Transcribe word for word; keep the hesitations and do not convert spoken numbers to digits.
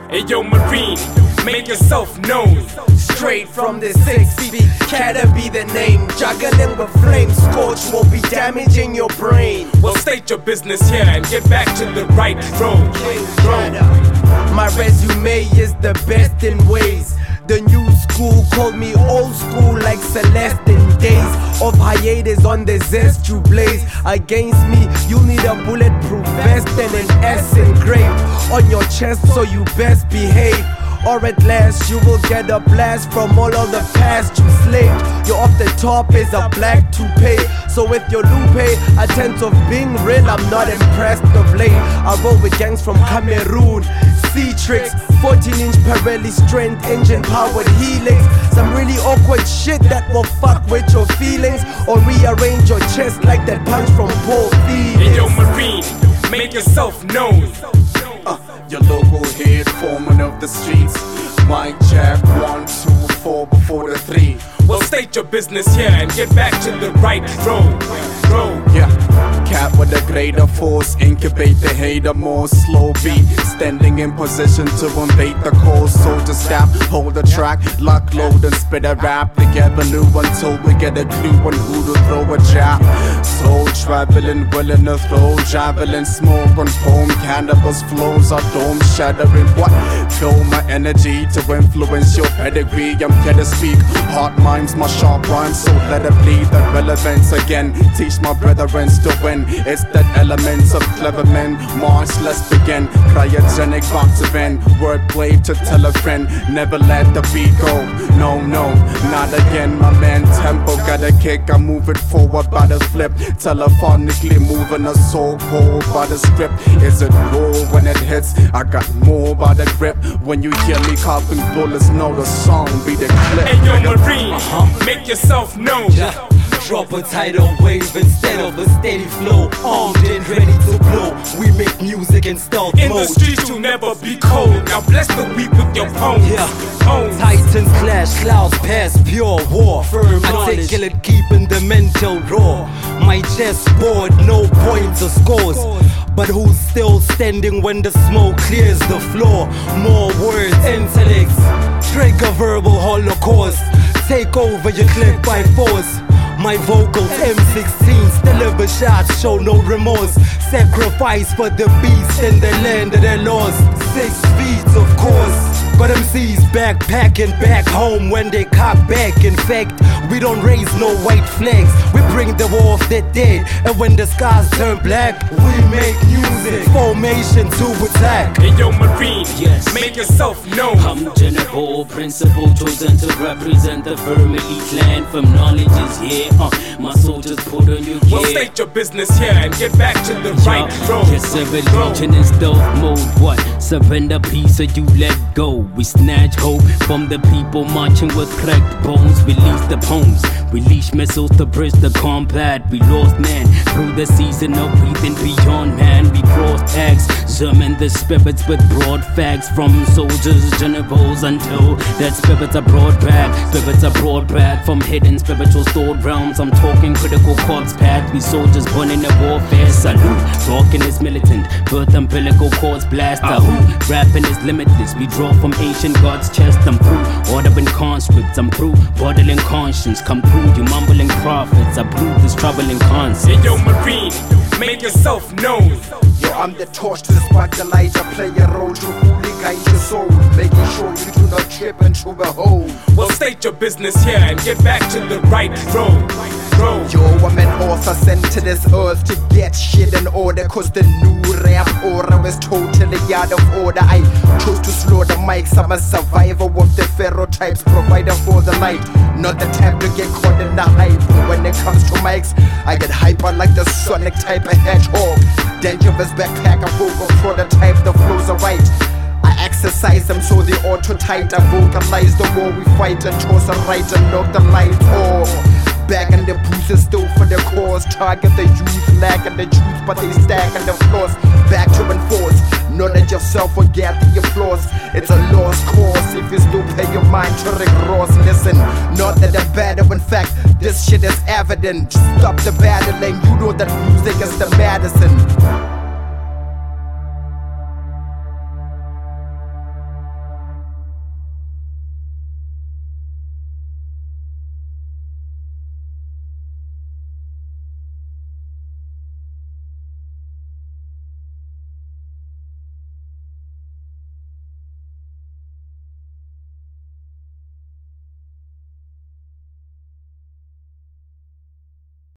Hey yo, Marine, make yourself known. Straight from the six feet, Catta be the name. Juggling with flames, scorch will be damaging your brain. Well, state your business here and get back to the right road. My resume is the best in ways. The new school called me old school like Celestine days of hiatus on the zest you blaze. Against me, you'll need a bulletproof vest and an S engraved on your chest, so you best behave. Or at last you will get a blast from all of the past you slaved. You're off the top is a black toupee. So with your lupe, a tenth of being real, I'm not impressed of late. I roll with gangs from Cameroon, C-Tricks, fourteen inch Pirelli strength engine powered helix. Some really awkward shit that will fuck with your feelings, or rearrange your chest like that punch from Paul Felix. Hey yo, Marine, make yourself known. Uh, your local head foreman of the streets. Mic check, one, two, four before the three. Well, state your business here and get back to the right road. Road. Yeah. Cap with a greater force, incubate the hater more slow beat. Standing in position to invade the core. Soldier step, hold the track, lock, load and spit a rap together new until we get a clue on who to throw a jab. Soul traveling, willing to throw javelin, smoke on foam, cannabis flows are dome shattering. What? Feel my energy to influence your pedigree. I'm here to speak, hard minds, my sharp rhymes, so let it bleed that relevance again. Teach my brethren to win. It's that elements of clever men. March, let's begin. Cryogenic box event. Wordplay to tell a friend. Never let the beat go. No, no, not again. My man tempo got a kick. I move it forward by the flip. Telephonically moving a soul cold by the script. Is it raw when it hits? I got more by the grip. When you hear me coughing bullets, know the song be the clip. Hey yo, Marine, uh-huh. Make yourself known. Yeah. Drop a tidal wave instead of a steady flow. Armed and ready to blow. We make music in stealth in mode. In the streets you'll never be cold. Now bless the weak with your poems. Yeah. Poems. Titans clash, clouds pass, pure war. Firm articulate, keeping the mental raw. My chessboard, no points or scores. But who's still standing when the smoke clears the floor? More words, intellects, trigger verbal holocaust. Take over your clip by force. My vocals, M sixteens, deliver shots, show no remorse. Sacrifice for the beast in the land that they lost. Six feet, of course. But M Cs backpacking back home when they cock back. In fact, we don't raise no white flags. We bring the war of the dead. And when the skies turn black, we make music. Formation to attack. Hey yo, Marine, yes, make yourself known. I'm General Principal, chosen to represent the firm elite land. From knowledge is here. Uh, my soldiers put on your gear. Well, state your business here and get back to the yeah. right road. Yes, every legion in stealth mode. What? Surrender peace or you let go. We snatch hope from the people marching with cracked bones. Release the poems, release missiles to bridge the combat. We lost man through the season of breathing beyond man. We crossed tags, zooming the spirits with broad facts. From soldiers, generals until that spirits are brought back. Spirits are brought back from hidden spiritual stored realms. I'm talking critical corpse path. We soldiers born in the warfare. Salute, talking is militant. Birth umbilical cords blast. A who? Rapping is limitless. We draw from ancient gods' chest. I'm through ordering conscripts. I'm through bottling conscience. Come through, you mumbling prophets. I brew this troubling concept. Hey yo, Marine, make yourself known. Yo, I'm the torch to spark the light. I play a role to fully guide your soul, making sure you do not trip into the hole. Well, state your business here and get back to the right road. Road. Yo, I'm an author sent to this earth to get shit in order. Cause the new rap aura is totally out of order. I chose to slow the mics. I'm a survivor of the ferrotypes, provider for the light. Not the type to get caught in the hype. When it comes to mics, I get hyper like the Sonic type of hedgehog. Dangerous backpacker, vocal prototype, the flows are right. I exercise them so they auto tight. I vocalize the war we fight and toss a right and knock the light off. Back in the bruises, still for the cause. Target the youth, lacking the juice, but they stack on the floors. Back to enforce, knowledge of self, forget the applause. It's a lost cause if you still pay your mind to Rick Ross. Listen, not that I'm better, in fact, this shit is evident. Stop the battling, you know that music is the medicine.